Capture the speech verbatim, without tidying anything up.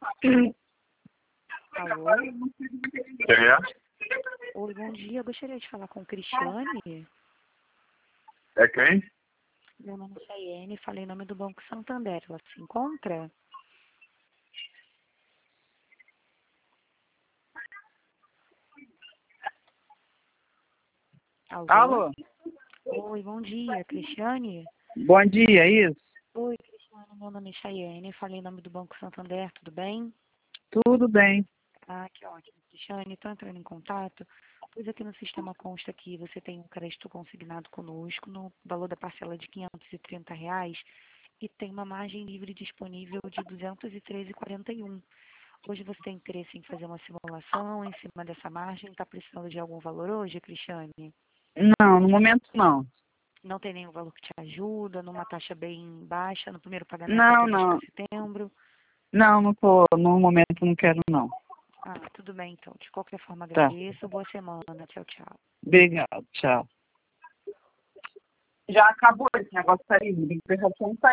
Alô? Quem é? Oi, bom dia. Eu gostaria de falar com Cristiane. É quem? Meu nome é Chayene, falei em nome do Banco Santander. Ela se encontra? Alô? Alô? Oi, bom dia. Cristiane? Bom dia, é isso? Oi, Cristiane. Meu nome é Chayene, falei em nome do Banco Santander. Tudo bem? Tudo bem. Ah, que ótimo. Cristiane, estou entrando em contato, pois aqui no sistema consta que você tem um crédito consignado conosco no valor da parcela de quinhentos e trinta reais e tem uma margem livre disponível de duzentos e treze vírgula quarenta e um. Hoje você tem interesse em fazer uma simulação em cima dessa margem? Está precisando de algum valor hoje, Cristiane? Não, no momento não. Não tem nenhum valor que te ajuda, numa taxa bem baixa, no primeiro pagamento Não, apenas não. para setembro? Não, não tô, no momento não quero não. Ah, tudo bem então. De qualquer forma, Tá. agradeço. Boa semana. Tchau, tchau. Obrigado, tchau. Já acabou esse negócio aí, tem que prestar atenção.